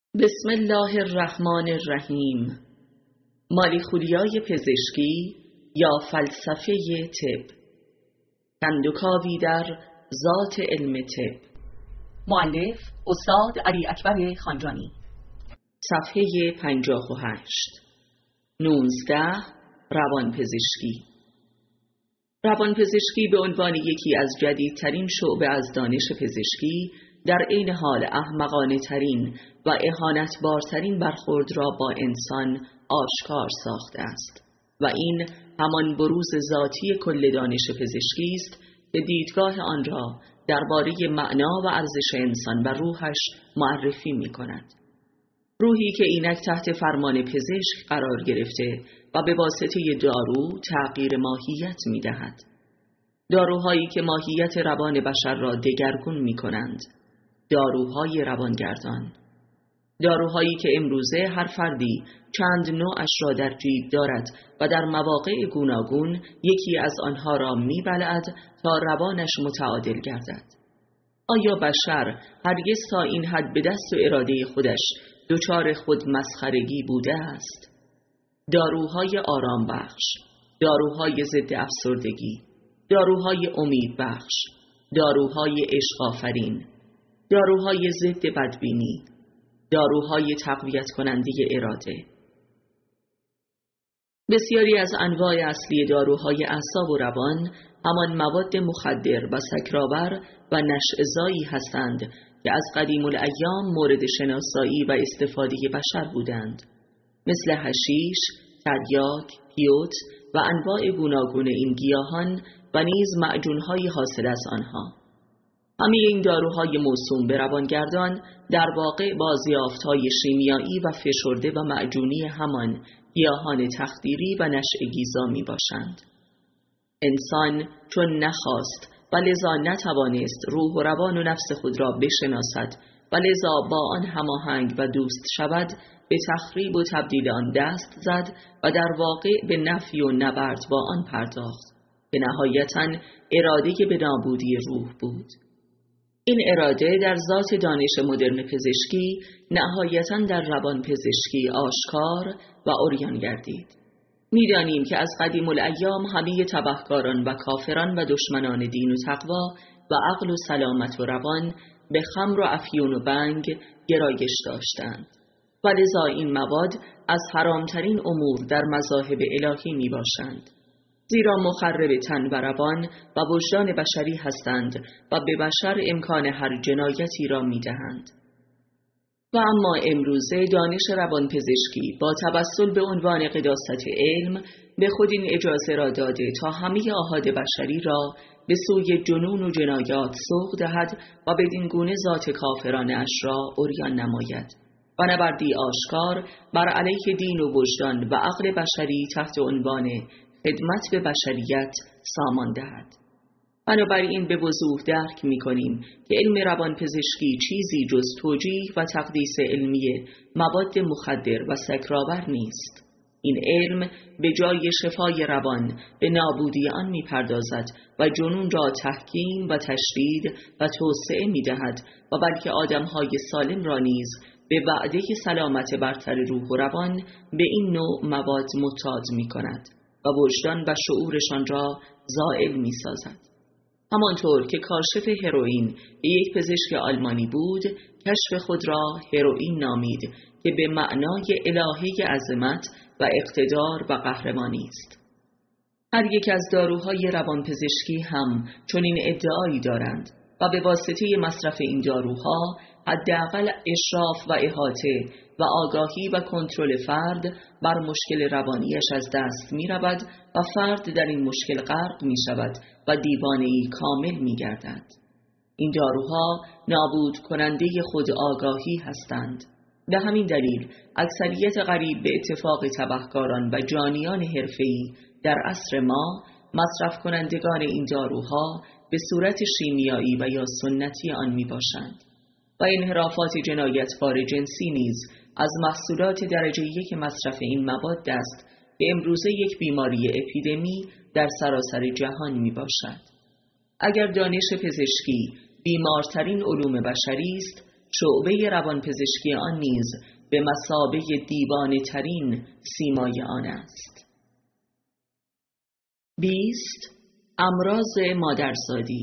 بسم الله الرحمن الرحیم. مالیخولیای پزشکی یا فلسفه طب، کندوکاوی در ذات علم طب. مؤلف استاد علی اکبر خانجانی. صفحه 58. 19. روانپزشکی. روانپزشکی به عنوان یکی از جدیدترین شعبه از دانش پزشکی در عین حال احمقانه ترین و اهانتبارترین برخورد را با انسان آشکار ساخته است و این همان بروز ذاتی کل دانش پزشکی است که دیدگاه آن را درباره معنا و ارزش انسان و روحش معرفی می کند. روحی که اینک تحت فرمان پزشک قرار گرفته و به واسطه دارو تغییر ماهیت می دهد. داروهایی که ماهیت روان بشر را دگرگون می کنند. داروهای روانگردان. داروهایی که امروزه هر فردی چند نوعش را در جیب دارد و در مواقع گوناگون یکی از آنها را می بلعد تا روانش متعادل گردد. آیا بشر هرگز تا این حد به دست و اراده خودش دچار خود مسخرگی بوده است؟ داروهای آرام بخش، داروهای ضد افسردگی، داروهای امید بخش، داروهای عشق آفرین، داروهای ضد بدبینی، داروهای تقویت کننده اراده. بسیاری از انواع اصلی داروهای اعصاب و روان همان مواد مخدر و سکرآور و نشع‌زایی هستند که از قدیم الایام مورد شناسایی و استفاده بشر بودند، مثل حشیش، تریاک، پیوت و انواع گوناگون این گیاهان و نیز معجون‌های حاصل از آنها. همه این داروهای موسوم به روانگردان در واقع بازیافت‌های شیمیایی و فشرده و معجونی همان گیاهان تخدیری و نشئه‌گیزا می باشند. انسان چون نخواست و لذا نتوانست روح و روان و نفس خود را بشناسد و لذا با آن هماهنگ و دوست شود، به تخریب و تبدیل آن دست زد و در واقع به نفی و نبرد با آن پرداخت که نهایتاً اراده به نابودی روح بود. این اراده در ذات دانش مدرن پزشکی نهایتاً در روان پزشکی آشکار و عریان گردید. می‌دانیم که از قدیم الایام همه تبهکاران و کافران و دشمنان دین و تقوا و عقل و سلامت و روان به خمر و افیون و بنگ گرایش داشتند و لذا این مواد از حرامترین امور در مذاهب الهی می باشند، زیرا مخرب تن و روان و وجدان بشری هستند و به بشر امکان هر جنایتی را می دهند. و اما امروزه دانش روانپزشکی با توسل به عنوان قداست علم به خود این اجازه را داده تا همه آحاد بشری را به سوی جنون و جنایات سوق دهد و بدین گونه ذات کافرانه اش را عریان نماید و نبردی آشکار بر علیه دین و وجدان و عقل بشری تحت عنوان خدمت به بشریت سامان دهد. بنابراین به وضوح درک می کنیم که علم روانپزشکی چیزی جز توجیه و تقدیس علمی مواد مخدر و سکرآور نیست. این علم به جای شفای روان به نابودی آن می پردازد و جنون را تحکیم و تشدید و توسعه می دهد و بلکه آدمهای سالم را نیز به وعده سلامت برتر روح و روان به این نوع مواد معتاد می کند و وجدان و شعورشان را زائل می سازد. همانطور که کاشف هروئین یک پزشک آلمانی بود، کشف خود را هروئین نامید که به معنای الهی عظمت و اقتدار و قهرمانی است. هر یک از داروهای روانپزشکی هم چنین ادعایی دارند و به واسطه مصرف این داروها حداقل اشراف و احاطه و آگاهی و کنترل فرد بر مشکل روانیش از دست می رود و فرد در این مشکل غرق می شود و دیوانه‌ای کامل می گردد. این داروها نابود کننده خود آگاهی هستند. به همین دلیل اکثریت قریب به اتفاق تبهکاران و جانیان حرفه‌ای در عصر ما مصرف کنندگان این داروها به صورت شیمیایی و یا سنتی آن می باشند و انحرافات جنایتکار جنسی نیز از محصولات درجه یک مصرف این مواد است که امروزه یک بیماری اپیدمی در سراسر جهان می باشد. اگر دانش پزشکی بیمارترین علوم بشری است، شعبه روانپزشکی آن نیز به مثابه دیوانه ترین سیمای آن است. 20. امراض مادرزادی.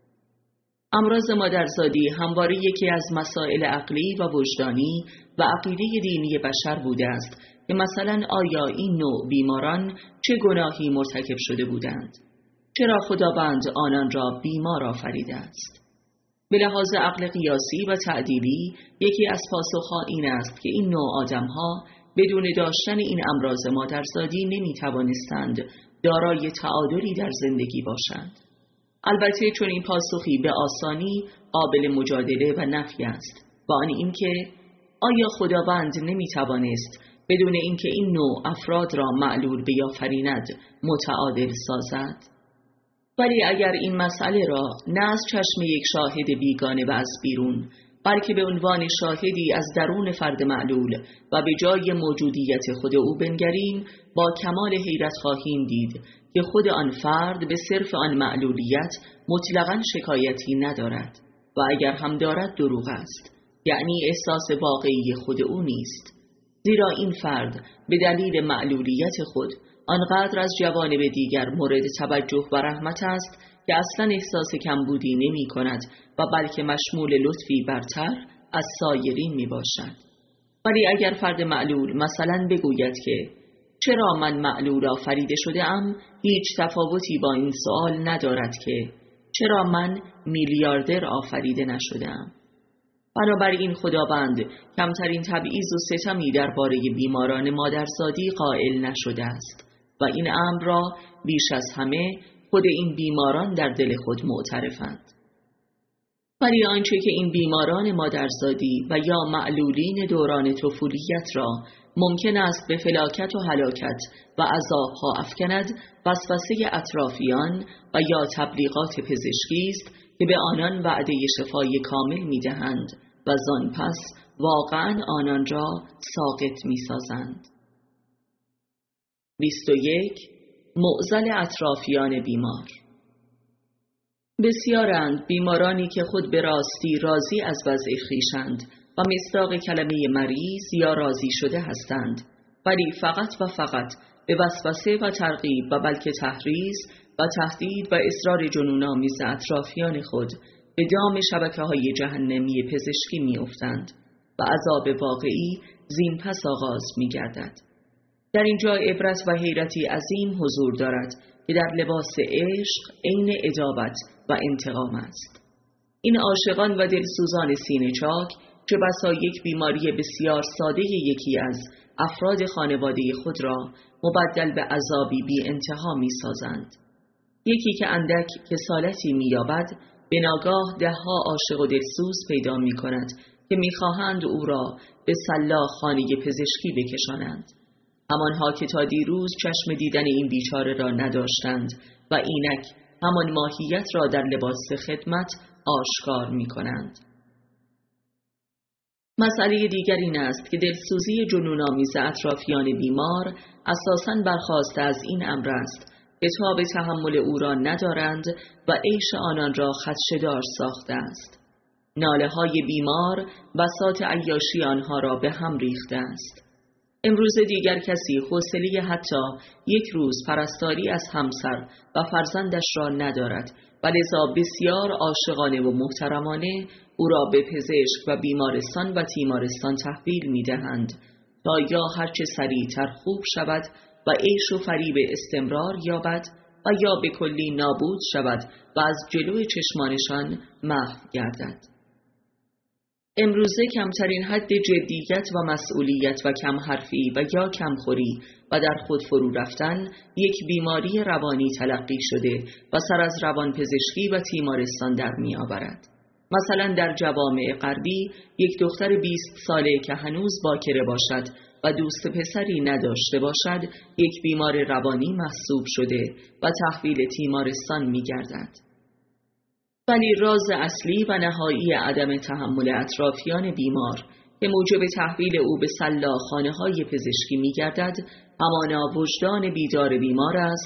امراض مادرزادی همواره یکی از مسائل عقلی و وجدانی و عقیده دینی بشر بوده است که مثلا آیا این نوع بیماران چه گناهی مرتکب شده بودند؟ چرا خداوند آنان را بیمار آفریده است؟ به لحاظ عقل قیاسی و تعدیلی یکی از پاسخها این است که این نوع آدمها بدون داشتن این امراض مادرزادی نمیتوانستند دارای تعادلی در زندگی باشند. البته چون این پاسخی به آسانی قابل مجادله و نفی است، با آن اینکه آیا خداوند نمیتوانست بدون اینکه این نوع افراد را معلول بیافریند متعادل سازد؟ ولی اگر این مسئله را نه از چشم یک شاهد بیگانه و از بیرون، بلکه به عنوان شاهدی از درون فرد معلول و به جای موجودیت خود او بنگریم، با کمال حیرت خواهیم دید که خود آن فرد به صرف آن معلولیت مطلقاً شکایتی ندارد و اگر هم دارد دروغ است، یعنی احساس واقعی خود او نیست، زیرا این فرد به دلیل معلولیت خود آنقدر از جوانب دیگر مورد توجه و رحمت است که اصلا احساس کمبودی نمی کند و بلکه مشمول لطفی برتر از سایرین می باشد. ولی اگر فرد معلول مثلا بگوید که چرا من معلول آفریده شده ام، هیچ تفاوتی با این سوال ندارد که چرا من میلیاردر آفریده نشدم. بنابراین خداوند کمترین تبعیض و ستمی درباره بیماران مادرزادی قائل نشده است و این امر را بیش از همه خود این بیماران در دل خود معترفند. ولی آنچه که این بیماران مادرزادی و یا معلولین دوران طفولیت را ممکن است به فلاکت و هلاکت و عذابها افکند، وسوسه اطرافیان و یا تبلیغات پزشکی است که به آنان وعده شفای کامل می‌دهند و زان پس واقعاً آنان را ساقط می‌سازند. 21. معضل اطرافیان بیمار. بسیارند بیمارانی که خود به راستی راضی از وضع خویشند و مصداق کلمه مریض یا راضی شده هستند، ولی فقط و فقط به وسوسه و ترغیب و بلکه تحریض و تهدید و اصرار جنون‌آمیز اطرافیان خود به دام شبکه‌های جهنمی پزشکی می‌افتند و عذاب واقعی زین پس آغاز می‌گردد. در اینجا عبرت و حیرتی عظیم حضور دارد که در لباس عشق عین عداوت و انتقام است. این عاشقان و دلسوزان سینه چاک چه بسا یک بیماری بسیار ساده یکی از افراد خانواده خود را مبدل به عذابی بی انتها می سازند. یکی که اندک کسالتی می یابد به ناگاه دهها عاشق و دلسوز پیدا می کند که می خواهند او را به سلاخ خانه پزشکی بکشانند. همانها که تا دیروز چشم دیدن این بیچاره را نداشتند و اینک همان ماهیت را در لباس خدمت آشکار می کنند. مسئله دیگر این است که دلسوزی جنون‌آمیز اطرافیان بیمار اساساً برخاسته از این امر است که تاب تحمل او را ندارند و عیش آنان را خدشه‌دار ساخته است. ناله‌های بیمار بساط عیاشی آنها را به هم ریخته است. امروز دیگر کسی حوصله حتی یک روز پرستاری از همسر و فرزندش را ندارد و لذا بسیار عاشقانه و محترمانه او را به پزشک و بیمارستان و تیمارستان تحویل می دهند تا یا هرچه سریعتر خوب شود و عیش و فریب استمرار یابد و یا به کلی نابود شود و از جلوی چشمانشان محو گردد. امروزه کمترین حد جدیت و مسئولیت و کم حرفی و یا کمخوری و در خود فرو رفتن یک بیماری روانی تلقی شده و سر از روانپزشکی و تیمارستان در می آورد. مثلا در جوامع غربی یک دختر 20 ساله که هنوز باکره باشد و دوست پسری نداشته باشد یک بیمار روانی محسوب شده و تحویل تیمارستان می گردد. ولی راز اصلی و نهایی عدم تحمل اطرافیان بیمار که موجب تحویل او به سلاخانه‌های پزشکی می‌گردد، همانا وجدان بیدار بیمار است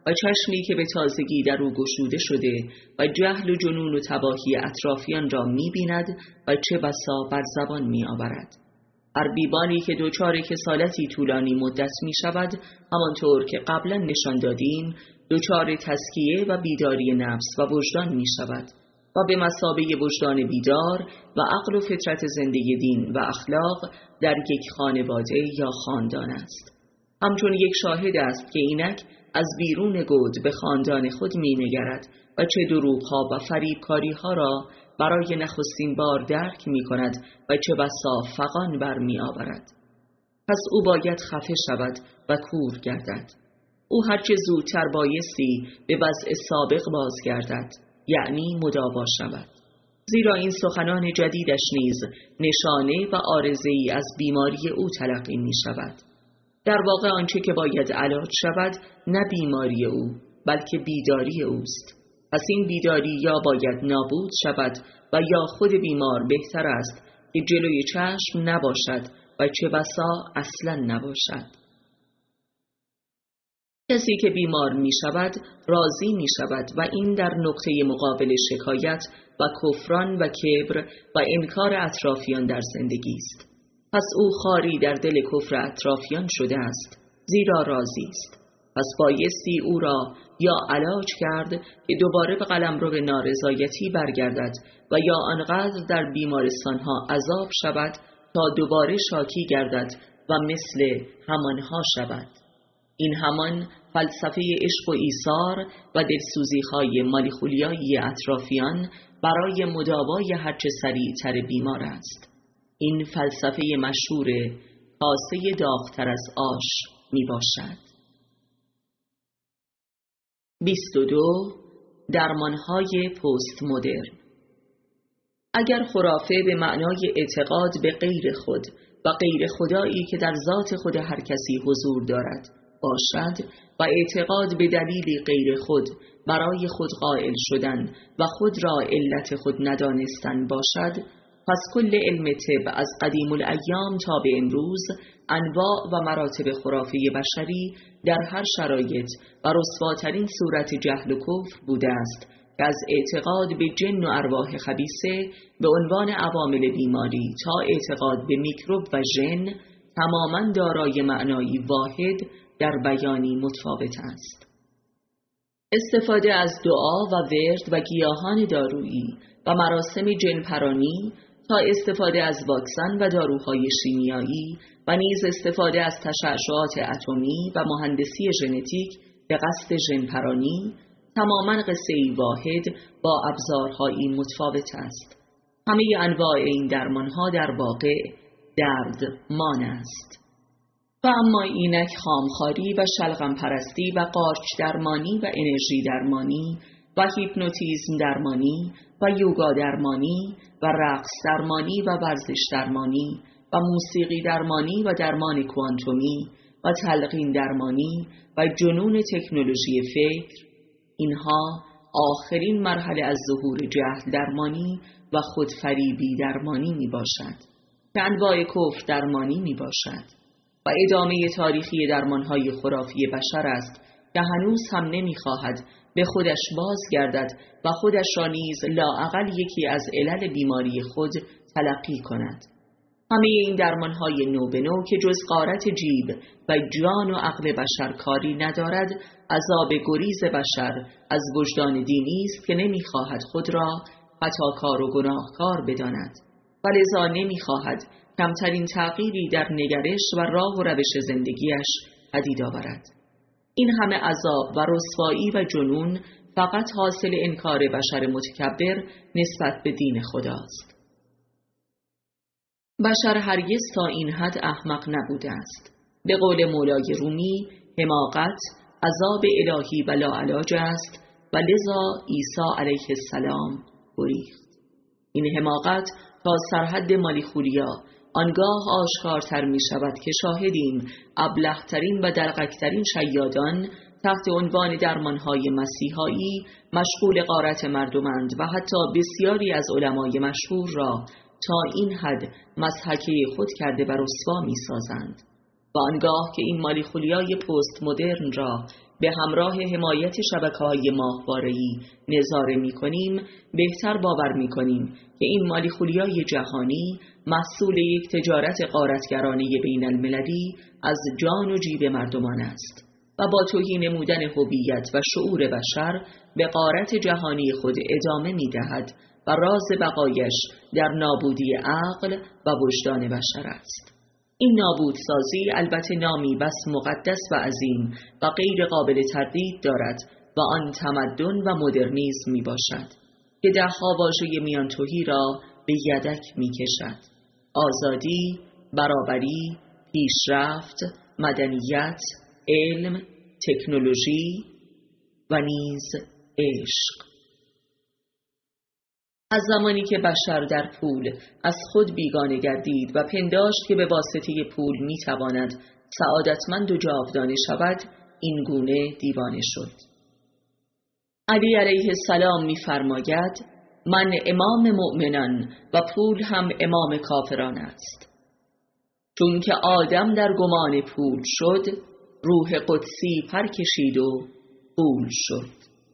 و چشمی که به تازگی در او گشوده شده و جهل و جنون و تباهی اطرافیان را می‌بیند و چه بسا بر زبان می‌آورد. هر بیماری که دچار کسالتی طولانی مدت می‌شود، همانطور که قبلا نشان دادیم، دچار تزکیه و بیداری نفس و وجدان می‌شود و به مثابه وجدان بیدار و عقل و فطرت زنده دین و اخلاق در یک خانواده یا خاندان است. همچون یک شاهد است که اینک از بیرون گود به خاندان خود می‌نگرد و چه دروغ‌ها و فریبکاری‌ها را برای نخستین بار درک می‌کند و چه بسا فغان برمی‌آورد. پس او باید خفه شود و کور گردد. او هرچه زودتر بایستی به وضع سابق بازگردد، یعنی مداوا شود. زیرا این سخنان جدیدش نیز نشانه و عارضه‌ای از بیماری او تلقی می‌شود. در واقع آنچه که باید علاج شود نه بیماری او بلکه بیداری اوست. پس این بیداری یا باید نابود شود و یا خود بیمار بهتر است که جلوی چشم نباشد و چه بسا اصلا نباشد. کسی که بیمار می شود راضی می شود و این در نقطه مقابل شکایت و کفران و کبر و انکار اطرافیان در زندگی است. پس او خاری در دل کفر اطرافیان شده است، زیرا راضی است. پس بایستی او را یا علاج کرد که دوباره به قلمرو نارضایتی برگردد و یا آنقدر در بیمارستانها عذاب شود تا دوباره شاکی گردد و مثل همانها شود. این همان فلسفه عشق و ایثار و دلسوزی‌های مالیخولیایی اطرافیان برای مداوای هرچه سریعتر بیمار است. این فلسفه مشهور کاسه داغ‌تر از آش می باشد. 22. درمانهای پست مدرن. اگر خرافه به معنای اعتقاد به غیر خود و غیر خدایی که در ذات خود هر کسی حضور دارد باشد و اعتقاد به دلیلی غیر خود برای خود قائل شدن و خود را علت خود ندانستن باشد، پس کل علم طب از قدیم الایام تا به امروز انواع و مراتب خرافه بشری در هر شرایط و رسواترین صورت جهل و کفر بوده است که از اعتقاد به جن و ارواح خبیثه به عنوان عوامل بیماری تا اعتقاد به میکروب و ژن تماماً دارای معنایی واحد در بیانی متفاوت است. استفاده از دعا و ورد و گیاهان دارویی و مراسم جن پرانی تا استفاده از واکسن و داروهای شیمیایی و نیز استفاده از تشعشعات اتمی و مهندسی ژنتیک به قصد ژن پرانی تماماً قصه‌ای واحد با ابزارهایی متفاوت است. همه انواع این درمانها در واقع دردمان است. و اما اینک خامخواری و شلغم پرستی و قارچ درمانی و انرژی درمانی و هیپنوتیزم درمانی و یوگا درمانی و رقص درمانی و ورزش درمانی و موسیقی درمانی و درمان کوانتومی و تلقین درمانی و جنون تکنولوژی فکر، اینها آخرین مرحله از ظهور جهل درمانی و خودفریبی درمانی می باشد که انواع کفر درمانی می باشد و ادامه تاریخی درمانهای خرافی بشر است که هنوز هم نمی‌خواهد به خودش بازگردد و خودش را نیز لااقل یکی از علل بیماری خود تلقی کند. همه این درمانهای نو به نو که جز غارت جیب و جان و عقل بشر کاری ندارد، عذاب گریز بشر از وجدان دینی است که نمی‌خواهد خود را خطاکار و گناهکار بداند و لذا نمی‌خواهد کمترین تغییری در نگرش و راه و روش زندگیش پدید آورد. این همه عذاب و رسوایی و جنون فقط حاصل انکار بشر متکبر نسبت به دین خداست. بشر هرگز تا این حد احمق نبوده است. به قول مولای رومی، حماقت عذاب الهی و لاعلاج است و لذا عیسی علیه السلام گریخت. این حماقت تا سرحد مالیخولیا آنگاه آشکارتر می شود که شاهدیم ابله‌ترین و دلقک‌ترین شیادان تحت عنوان درمانهای مسیحایی مشغول غارت مردمند و حتی بسیاری از علمای مشهور را تا این حد مضحکه خود کرده و رسوا می سازند. و آنگاه که این مالیخولیای پست مدرن را به همراه حمایت شبکه‌های ماهواره‌ای نظاره می‌کنیم، بهتر باور می‌کنیم که این مالیخولیای جهانی محصول یک تجارت غارتگرانه بین المللی از جان و جیب مردمان است و با توهین نمودن هویت و شعور بشر به غارت جهانی خود ادامه می‌دهد و راز بقایش در نابودی عقل و وجدان بشر است. این نابودسازی البته نامی بس مقدس و عظیم و غیر قابل تردید دارد و آن تمدن و مدرنیسم می باشد که ده‌ها واژه میان تهی را به یدک می کشد: آزادی، برابری، پیشرفت، مدنیت، علم، تکنولوژی و نیز عشق. از زمانی که بشر در پول از خود بیگانه گردید و پنداشت که به واسطه پول میتواند سعادتمند و جاودانه شود، این گونه دیوانه شد. علی علیه السلام می‌فرماید: من امام مؤمنان و پول هم امام کافران است. چون که آدم در گمان پول شد، روح قدسی پر کشید و پول شد.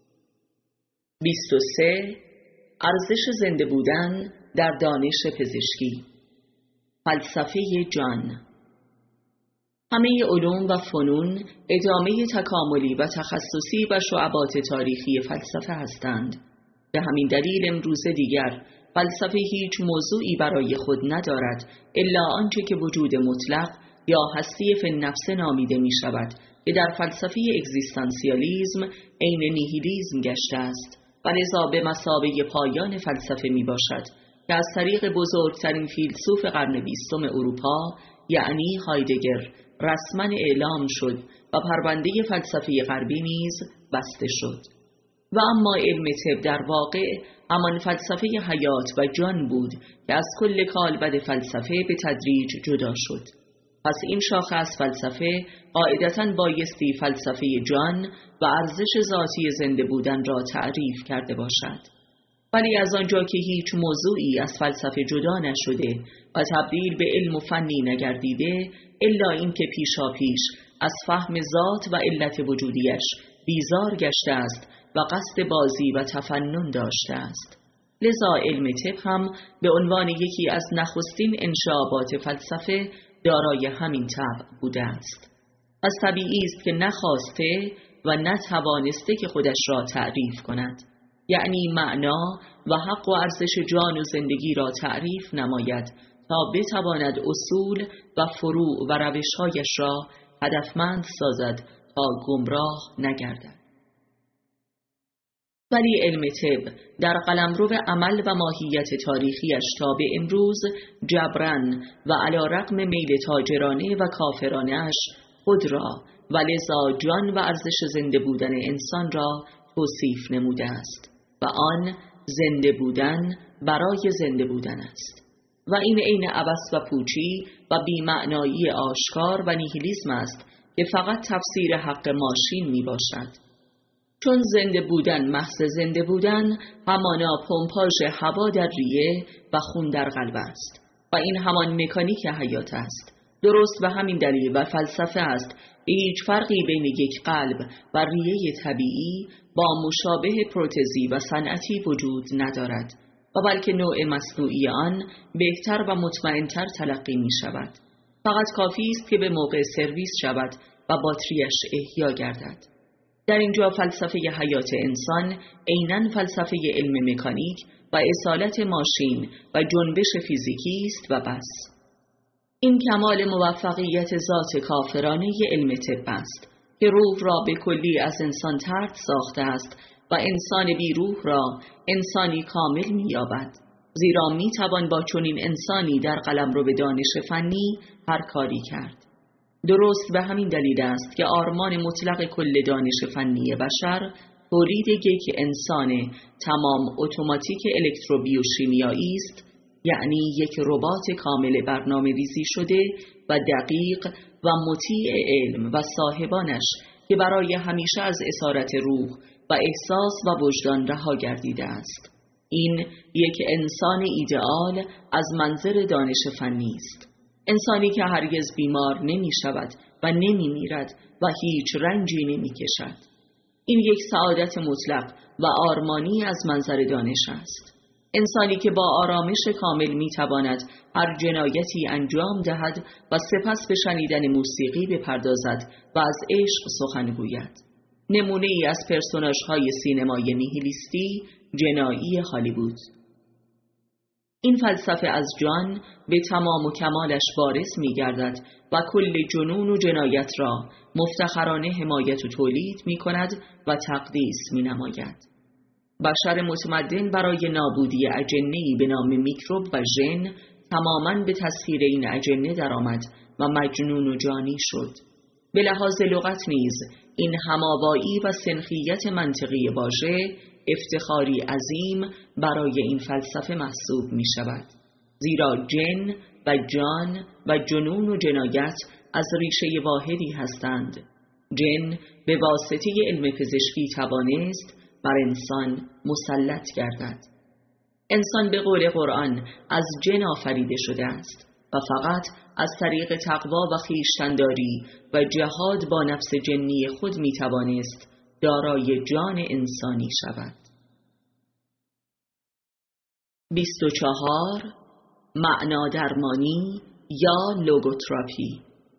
23. ارزش زنده بودن در دانش پزشکی. فلسفه جان. همه علوم و فنون ادامه تکاملی و تخصصی و شعبات تاریخی فلسفه هستند. به همین دلیل امروز دیگر فلسفه هیچ موضوعی برای خود ندارد الا آنچه که وجود مطلق یا هستی فی النفس نامیده می شود که در فلسفه اگزیستانسیالیزم عین نیهیلیسم گشته است و لذا به مثابه پایان فلسفه می باشد که از طریق بزرگترین فیلسوف قرن 20 اروپا یعنی هایدگر رسما اعلام شد و پرونده فلسفه غربی نیز بسته شد. و اما علم طب در واقع همان فلسفه حیات و جان بود که از کل کالبد فلسفه به تدریج جدا شد. پس این شاخه از فلسفه قاعدتاً بایستی فلسفه جان و ارزش ذاتی زنده بودن را تعریف کرده باشد. ولی از آنجا که هیچ موضوعی از فلسفه جدا نشده و تبدیل به علم و فنی نگردیده الا این که پیشا پیش از فهم ذات و علت وجودیش بیزار گشته است و قصد بازی و تفنن داشته است. لذا علم طب هم به عنوان یکی از نخستین انشابات فلسفه دارای همین طبع بوده است. از طبیعی است که نخواسته و نتوانسته که خودش را تعریف کند، یعنی معنا و حق و ارزش جان و زندگی را تعریف نماید تا بتواند اصول و فروع و روش‌هایش را هدفمند سازد تا گمراه نگردد. ولی علم طب در قلمرو عمل و ماهیت تاریخیش تا به امروز جبران و علی رغم میل تاجرانه و کافرانه‌اش خود را و لذا جان و ارزش زنده بودن انسان را توصیف نموده است و آن زنده بودن برای زنده بودن است و این عین عبث و پوچی و بی‌معنایی آشکار و نیهیلیسم است که فقط تفسیر حق ماشین می باشد. چون زنده بودن محض زنده بودن همانا پمپاژ هوا در ریه و خون در قلب است و این همان مکانیک حیات است. درست به همین دلیل و فلسفه است هیچ فرقی بین یک قلب و ریه طبیعی با مشابه پروتزی و صنعتی وجود ندارد و بلکه نوع مصنوعی آن بهتر و مطمئن‌تر تلقی می شود. فقط کافی است که به موقع سرویس شود و باتریش احیا گردد. در اینجا فلسفه حیات انسان عیناً فلسفه علم مکانیک و اصالت ماشین و جنبش فیزیکی است و بس. این کمال موفقیت ذات کافرانه علم طب است که روح را به کلی از انسان طرد ساخته است و انسان بی روح را انسانی کامل می‌یابد، زیرا می‌توان با چنین انسانی در قلمرو به دانش فنی هر کاری کرد. درست به همین دلیل است که آرمان مطلق کل دانش فنی بشر تولید یک انسان تمام اتوماتیک الکتروبیوشیمیایی است، یعنی یک ربات کامل برنامه‌ریزی شده و دقیق و مطیع علم و صاحبانش که برای همیشه از اسارت روح و احساس و وجدان رها گردیده است. این یک انسان ایدئال از منظر دانش فنی است. انسانی که هرگز بیمار نمی شود و نمی میرد و هیچ رنجی نمی کشد. این یک سعادت مطلق و آرمانی از منظر دانش است. انسانی که با آرامش کامل می تواند هر جنایتی انجام دهد و سپس به شنیدن موسیقی بپردازد و از عشق سخن گوید. نمونه ای از پرسوناژهای سینمای نیهیلیستی جنایی هالیوود. این فلسفه از جان به تمام و کمالش بارز می گردد و کل جنون و جنایت را مفتخرانه حمایت و تولید می کند و تقدیس می نماید. بشر متمدن برای نابودی اجنه‌ای به نام میکروب و ژن تماماً به تسخیر این اجنه درآمد و مجنون و جانی شد. به لحاظ لغت نیز این هماوایی و سنخیت منطقی واژه افتخاری عظیم برای این فلسفه محسوب می شود، زیرا جن و جان و جنون و جنایت از ریشه واحدی هستند. جن به واسطه علم پزشکی توانست بر انسان مسلط گردد. انسان به قول قرآن از جن آفریده شده است و فقط از طریق تقوا و خویشتن‌داری و جهاد با نفس جنی خود می توانست دارای جان انسانی شود. 24. معنا درمانی یا لوگوتراپی.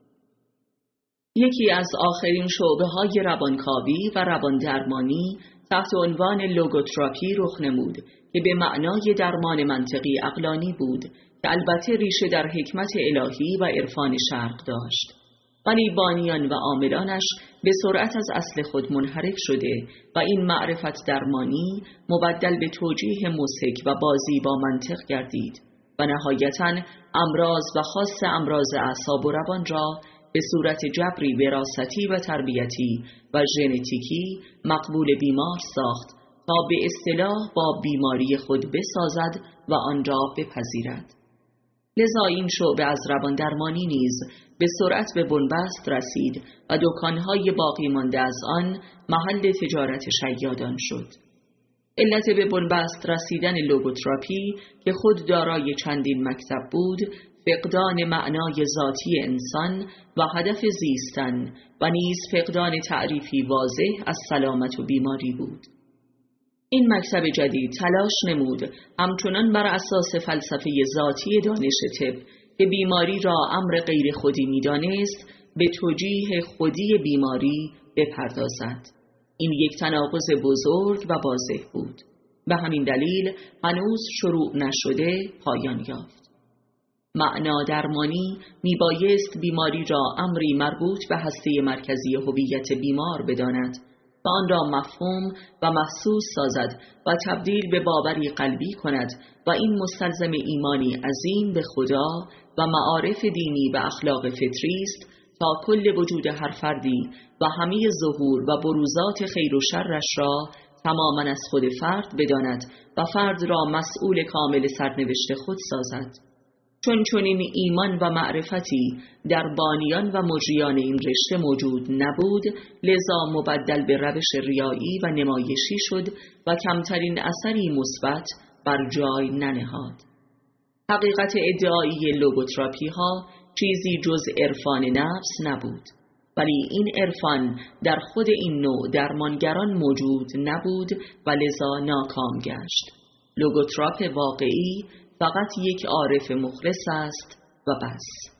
یکی از آخرین شعبه‌های روانکاوی و رواندرمانی تحت عنوان لوگوتراپی رخ نمود که به معنای درمان منطقی عقلانی بود که البته ریشه در حکمت الهی و عرفان شرق داشت، ولی بانیان و عاملانش به سرعت از اصل خود منحرف شده و این معرفت درمانی مبدل به توجیه مضحک و بازی با منطق گردید و نهایتاً امراض و خاص امراض اعصاب و روان را به صورت جبری وراثتی و تربیتی و ژنتیکی مقبول بیمار ساخت تا به اصطلاح با بیماری خود بسازد و آن را بپذیرد. لذا این شعبه از رواندرمانی نیز به سرعت به بنبست رسید و دکانهای باقی مانده از آن محل تجارت شیادان شد. علت به بنبست رسیدن لوگوتراپی که خود دارای چندین مکتب بود، فقدان معنای ذاتی انسان و هدف زیستن و نیز فقدان تعریفی واضح از سلامت و بیماری بود. این مکتب جدید تلاش نمود همچنان بر اساس فلسفه ذاتی دانش طب که بیماری را امر غیر خودی می‌دانست به توجیه خودی بیماری بپردازد. این یک تناقض بزرگ و واضح بود. به همین دلیل هنوز شروع نشده پایان یافت. معنا درمانی میبایست بیماری را امری مربوط به هسته مرکزی هویت بیمار بداند و آن را مفهوم و محسوس سازد و تبدیل به باوری قلبی کند و این مستلزم ایمانی عظیم به خدا و معارف دینی و اخلاق فطری است تا کل وجود هر فردی و همه ظهور و بروزات خیر و شرش را تماما از خود فرد بداند و فرد را مسئول کامل سرنوشت خود سازد. چون این ایمان و معرفتی در بانیان و مجریان این رشته موجود نبود، لذا مبدل به روش ریایی و نمایشی شد و کمترین اثری مثبت بر جای ننهاد. حقیقت ادعایی لوگوتراپی ها چیزی جز عرفان نفس نبود، ولی این عرفان در خود این نوع درمانگران موجود نبود و لذا ناکام گشت. لوگوتراپ واقعی فقط یک عارف مخلص است و بس.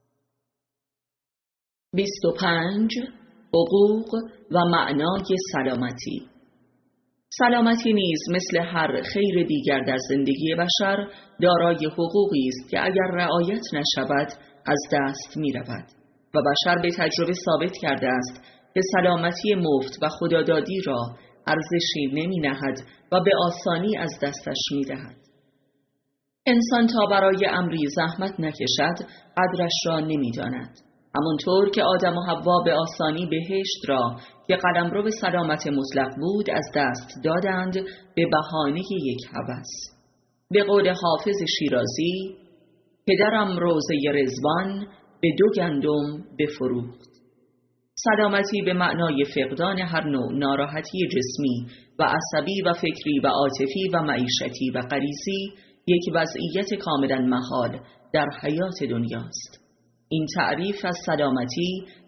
25. حقوق و معنای سلامتی. سلامتی نیز مثل هر خیر دیگر در زندگی بشر دارای حقوقی است که اگر رعایت نشود از دست می رود و بشر به تجربه ثابت کرده است که سلامتی مفت و خدادادی را ارزشی نمی نهد و به آسانی از دستش می دهد. انسان تا برای امری زحمت نکشد قدرش را نمی داند. همانطور که آدم و حوا به آسانی بهشت را که قلمرو به سلامت مطلق بود از دست دادند به بهانه یک هوس. به قول حافظ شیرازی، پدرم روضه رضوان به 2 گندم بفروخت. سلامتی به معنای فقدان هر نوع ناراحتی جسمی و عصبی و فکری و عاطفی و معیشتی و غریزی یک وضعیت کاملا محال در حیات دنیاست. این تعریف از سلامتی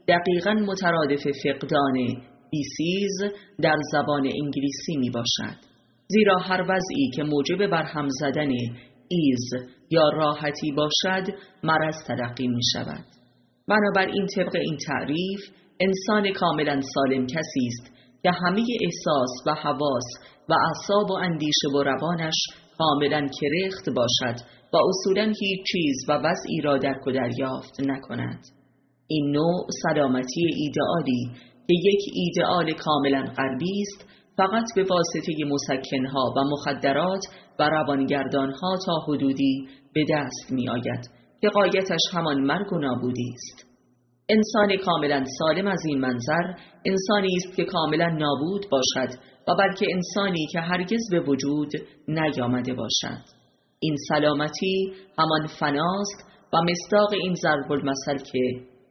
دقیقاً مترادف فقدان دیسیز در زبان انگلیسی می باشد. زیرا هر وضعی که موجب برهم زدن ایز یا راحتی باشد مرض تلقی می شود. بنابراین طبق این تعریف انسان کاملا سالم کسی است که همه احساس و حواس و اعصاب و اندیشه و روانش کاملا کرخت باشد و اصولا هیچ چیز و وضعی را درک و دریافت نکند. این نوع سلامتی ایدئالی که یک ایدئال کاملا غربی است فقط به واسطه مسکنها و مخدرات و روانگردانها تا حدودی به دست می آید که غایتش همان مرگ و نابودی است. انسان کاملا سالم از این منظر انسانی است که کاملا نابود باشد و بلکه انسانی که هرگز به وجود نیامده باشد. این سلامتی همان فناست و مصداق این ضرب المثل که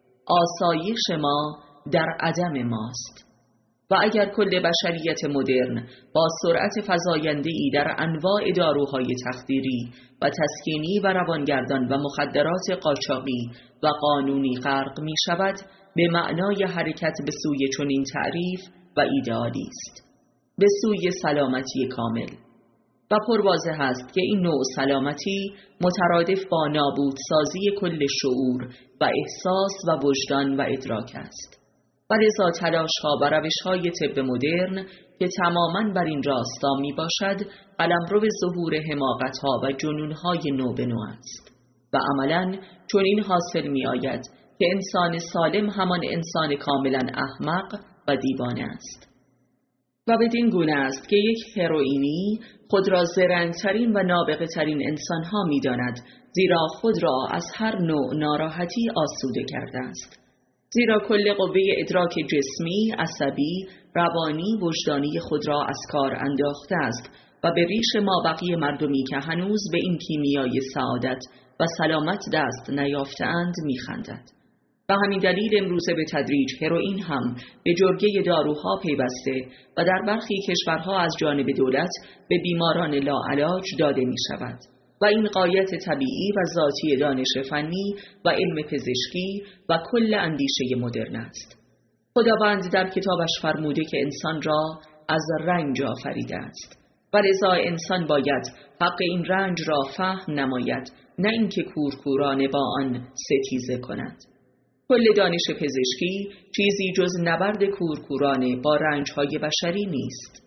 آسایش ما در عدم ماست. و اگر کل بشریت مدرن با سرعت فزاینده‌ای در انواع داروهای تخدیری و تسکینی و روانگردان و مخدرات قاچاقی و قانونی غرق می شود، به معنای حرکت به سوی چنین تعریف و ایدئالی است، به سوی سلامتی کامل. و پرواضح است که این نوع سلامتی مترادف با نابودسازی کل شعور و احساس و وجدان و ادراک است. و لذا تلاش‌ها و روش‌های طب مدرن که تماماً بر این راستا می باشد قلمرو ظهور حماقت‌ها و جنون‌های نو به نو است و عملاً چنین حاصل می آید که انسان سالم همان انسان کاملاً احمق و دیوانه است. و بدین گونه است که یک هروئینی خود را زرنگ‌ترین و نابغه‌ترین انسان‌ها می داند، زیرا خود را از هر نوع ناراحتی آسوده کرده است. زیرا کل قوه ادراک جسمی، عصبی، روانی، وجدانی خود را از کار انداخته است و به ریش مابقی مردمی که هنوز به این کیمیای سعادت و سلامت دست نیافته‌اند می‌خندد. و همین دلیل امروزه به تدریج هروئین هم به جرگه داروها پیوسته و در برخی کشورها از جانب دولت به بیماران لاعلاج داده می شود. و این غایت طبیعی و ذاتی دانش فنی و علم پزشکی و کل اندیشه مدرن است. خداوند در کتابش فرموده که انسان را از رنج آفریده است و لذا انسان باید حق این رنج را فهم نماید، نه اینکه کورکورانه با آن ستیزه کند. کل دانش پزشکی چیزی جز نبرد کورکورانه با رنج‌های بشری نیست.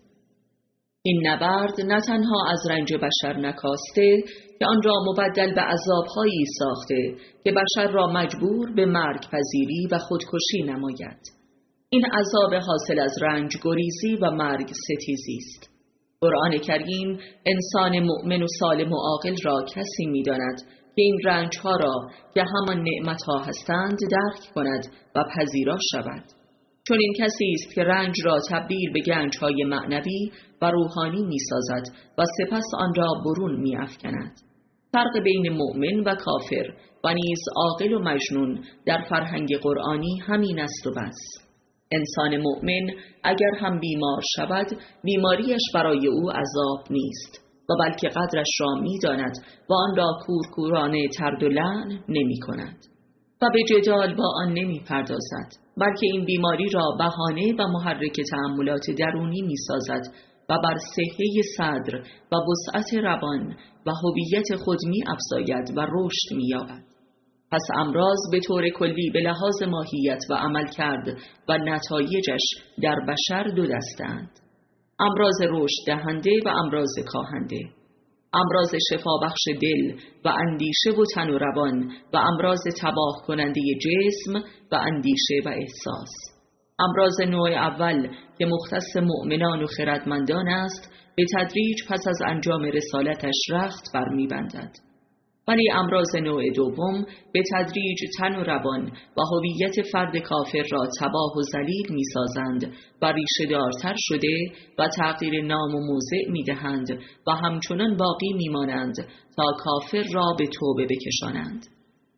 این نبرد نه تنها از رنج بشر نکاسته که آن را مبدل به عذاب‌هایی ساخته که بشر را مجبور به مرگ پذیری و خودکشی نماید. این عذاب حاصل از رنج گریزی و مرگ ستیزی است. قرآن کریم انسان مؤمن و سالم و عاقل را کسی می‌داند که این رنج‌ها را که همان نعمت‌ها هستند درک کند و پذیرا شود. چون این کسی است که رنج را تبدیل به گنج‌های معنوی و روحانی می‌سازد و سپس آن را برون می‌افکند. فرق بین مؤمن و کافر و نیز عاقل و مجنون در فرهنگ قرآنی همین است و بس. انسان مؤمن اگر هم بیمار شود، بیماریش برای او عذاب نیست و بلکه قدرش را می‌داند و آن را کورکورانه طرد و لعن نمی‌کند و به جدال با آن نمی‌پردازد، بلکه این بیماری را بهانه و محرک تأملات درونی می‌سازد و بر صحه صدر و وسعت روان و هویت خود می‌افزاید و رشد می‌یابد. پس امراض به طور کلی به لحاظ ماهیت و عملکرد و نتایجش در بشر دو دسته‌اند: امراض رشد دهنده و امراض کاهنده، امراض شفابخش دل و اندیشه و تن و روان و امراض تباه کننده جسم و اندیشه و احساس. امراض نوع اول که مختص مؤمنان و خردمندان است به تدریج پس از انجام رسالتش رخت بر می‌بندد، ولی امراض نوع دوم به تدریج تن و روان و هویت فرد کافر را تباه و ذلیل می‌سازند و ریشه دارتر شده و تغییر نام و موضع می‌دهند و همچنان باقی می‌مانند تا کافر را به توبه بکشانند.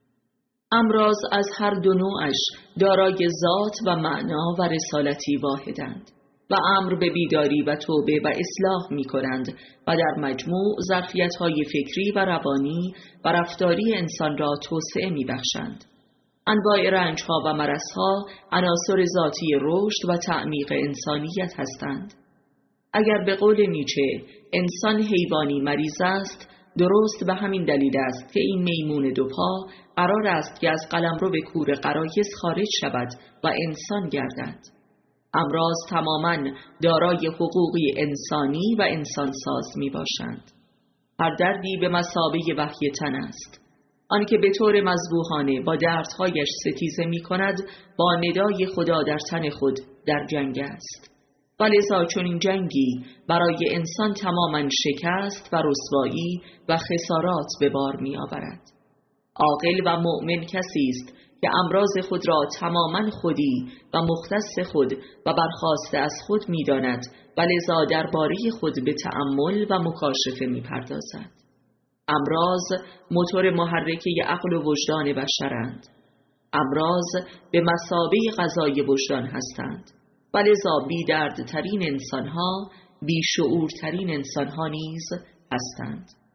امراض از هر دو نوعش دارای ذات و معنا و رسالتی واحدند و امر به بیداری و توبه و اصلاح می کنند و در مجموع ظرفیت‌های فکری و روانی و رفتاری انسان را توسعه می بخشند. انواع رنج‌ها و مرض‌ها عناصر ذاتی رشد و تعمیق انسانیت هستند. اگر به قول نیچه انسان حیوانی مریض است، درست به همین دلیل است که این میمون دوپا قرار است که از قلمرو به کور غرایز خارج شود و انسان گردد. امراض تماماً دارای حقوقی انسانی و انسانساز می باشند. هر دردی به مثابه وحی تن است. آنکه به طور مذبوحانه با دردهایش ستیزه می کند، با ندای خدا در تن خود در جنگ است. ولذا چون این جنگی برای انسان تماماً شکست و رسوایی و خسارات به بار می آورد. عاقل و مؤمن کسی است که امراض خود را تماماً خودی و مختص خود و برخاسته از خود می داند و لذا درباره خود به تأمل و مکاشفه می پردازد. امراض موتور محرکه عقل و وجدان بشرند. امراض به مثابه غذای وجدان هستند و لذا بی دردترین انسانها بی شعورترین انسانها نیز هستند.